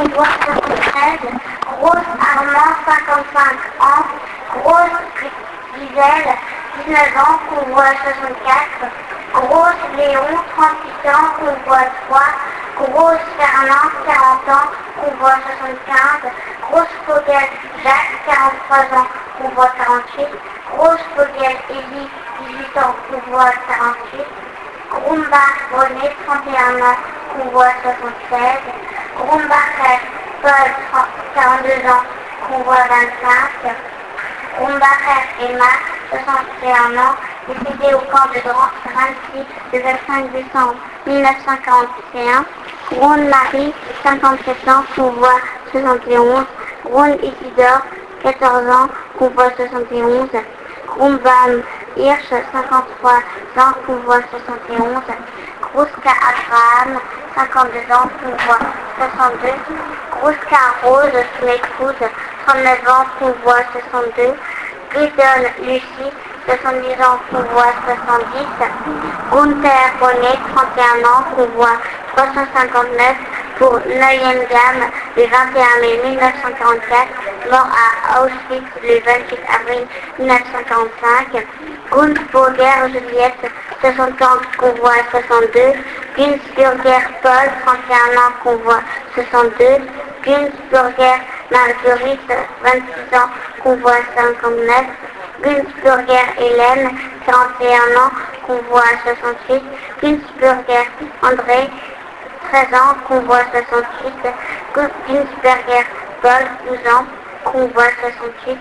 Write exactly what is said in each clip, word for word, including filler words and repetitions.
convoi soixante-treize, Grosse Armand, cinquante-cinq ans, Grosse Gisèle, dix-neuf ans, convoi soixante-quatre, Grosse Léon, trente-huit ans, convoi trois, Grosse Fernand, quarante ans, convoi soixante-quinze, Grosse Fogel Jacques, quarante-trois ans, convoi quarante-huit, Grosse Fogel Élie, dix-huit ans, convoi quarante-huit, Grumbach René, trente et un ans, convoi soixante-seize, Grumbacher Paul, quarante-deux ans, convoi vingt-cinq, Grumbacher Emma, soixante et un ans, décédé au camp de Drancy le vingt-cinq décembre mille neuf cent quarante et un, Grune Marie, cinquante-sept ans, convoi soixante et onze, Grune Isidore, quatorze ans, convoi soixante et onze, Grumbaum Hirsch, cinquante-trois ans, convoi soixante et onze, Kruska Abraham, cinquante-deux ans, convoi soixante-deux, Kruska Rose, son épouse, trente-neuf ans, convoi soixante-deux, Gideon Lucie, soixante-dix ans, convoi soixante-dix, Gunther Bonnet, trente et un ans, convoi trois cent cinquante-neuf, pour Neuengamme, le vingt et un mai mille neuf cent quarante-quatre, mort à Auschwitz le vingt-huit avril mille neuf cent quarante-cinq, Gunzburger Juliette, soixante ans, convoi soixante-deux, Gunzburger Paul, trente et un ans, convoi soixante-deux, Gunzburger Marguerite, vingt-six ans, convoi cinquante-neuf, Gunzburger Hélène, quarante et un ans, convoi soixante-huit, Gunzburger André, treize ans, convoi soixante-huit, Gunzburger Paul, douze ans, convoi soixante-huit,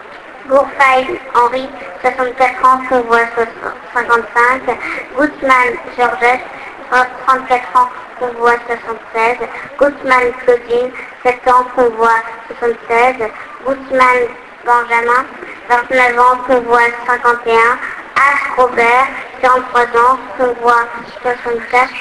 Gourfail Henri, soixante-quatre ans, convoi cinquante-cinq, Gutmann Georgette, trente-quatre ans, convoi soixante-seize, Gutmann Claudine, sept ans, convoi soixante-seize, Gutmann Benjamin, vingt-neuf ans, convoi cinquante et un, H. Robert, quarante-trois ans, convoi soixante-quatre,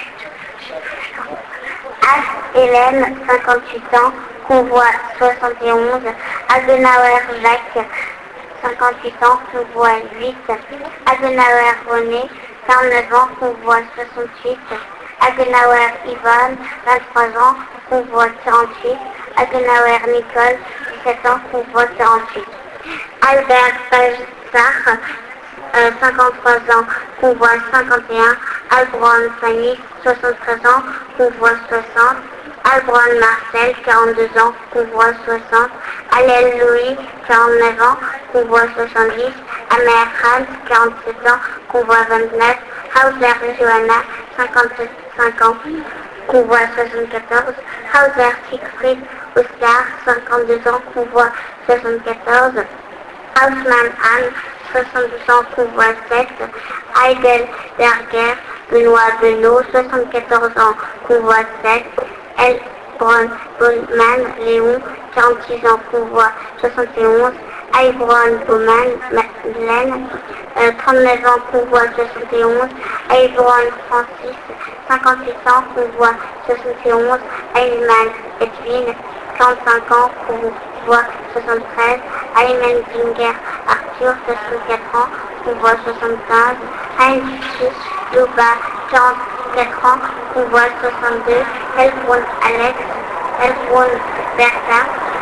H. Hélène, cinquante-huit ans, convoi soixante et onze, Adenauer Jacques, cinquante-huit ans, convoi huit, Adenauer René, quarante-neuf ans, convoi soixante-huit, Adenauer Yvonne, vingt-trois ans, convoi quarante-huit, Adenauer Nicole, dix-sept ans, convoi quarante-huit, Albert Balzach, euh, cinquante-trois ans, convoi cinquante et un, Albron Fanny, soixante-treize ans, convoi soixante, Albron Marcel, quarante-deux ans, convoi soixante, Allel Louis, quarante-neuf ans, convoi soixante-dix, Amer Hans, quarante-sept ans, convoi vingt-neuf, Hauser Johanna, cinquante-cinq ans, convoi soixante-quatorze, Hauser Siegfried Oscar, cinquante-deux ans, convoi soixante-quatorze, Hausmann Anne, soixante-douze ans, convoi sept, Heidelberger Benoît Benoît, soixante-quatorze ans, convoi sept, Elbron Bowman Léon, quarante-six ans, convoi soixante et onze, Heilbronn Bowman Madeleine, euh, trente-neuf ans, convoi soixante et onze, Heilbronn Francis, cinquante-huit ans, convoi soixante et onze, Heilmann Edwin, quarante-cinq ans, convoi soixante-treize, Heimendinger Arthur, soixante-quatre ans, convoi soixante-quinze, Heinrich Luba, quarante-quatre ans, convoi soixante-deux, Helbrunn Alex, Helbrunn Bertha,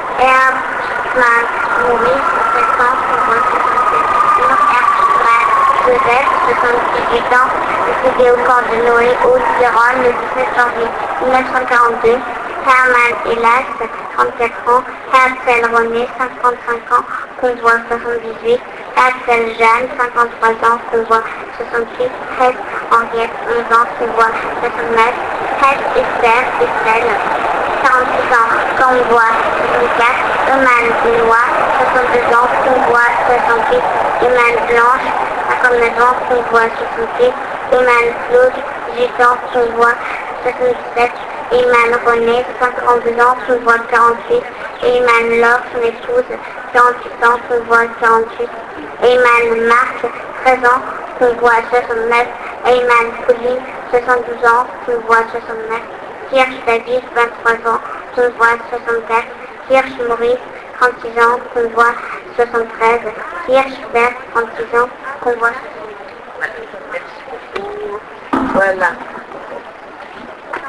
Erdmann Maurice, sept ans, convoi soixante-sept, Erdmann Joseph, soixante-dix-huit ans, décédé au camp de Noé, Haute-Garonne, le dix-sept janvier mille neuf cent quarante-deux, Hermann Hélas, trente-quatre ans, Herzl René, cinquante-cinq ans, convoi soixante-dix-huit, Herzl Jeanne, cinquante-trois ans, convoi soixante-huit, Hess Henriette, onze ans, convoi soixante-neuf, Hess Esther, Estelle, quarante-six ans, convoi soixante-quatre, Eumann Benoît, soixante-deux ans, convoi soixante-huit, Eumann Blanche, cinquante-neuf ans, convoi soixante-huit, Eumann Claude, dix-huit ans, convoi soixante-dix-sept, Eyman René, cinquante-deux ans, convoi quarante-huit, Eyman Laure, son épouse, quarante-huit ans, convoi quarante-huit, Eyman Marc, treize ans, convoi soixante-neuf, Eyman Pauline, soixante-douze ans, convoi soixante-neuf, Hirsch David, vingt-trois ans, convoi soixante-quatre, Hirsch Maurice, trente-six ans, convoi soixante-treize, Hirsch Bert, trente-six ans, convoi soixante-treize. Voilà.